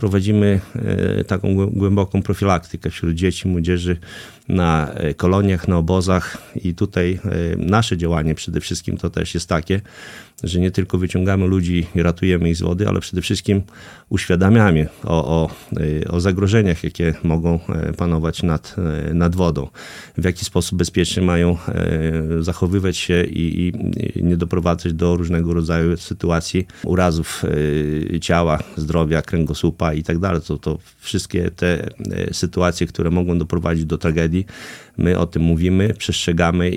prowadzimy taką głęboką profilaktykę wśród dzieci, młodzieży na koloniach, na obozach i tutaj nasze działanie przede wszystkim to też jest takie, że nie tylko wyciągamy ludzi i ratujemy ich z wody, ale przede wszystkim uświadamiamy o zagrożeniach, jakie mogą panować nad wodą. W jaki sposób bezpiecznie mają zachowywać się i nie doprowadzać do różnego rodzaju sytuacji, urazów ciała, zdrowia, kręgosłupa i tak dalej. To wszystkie te sytuacje, które mogą doprowadzić do tragedii, my o tym mówimy, przestrzegamy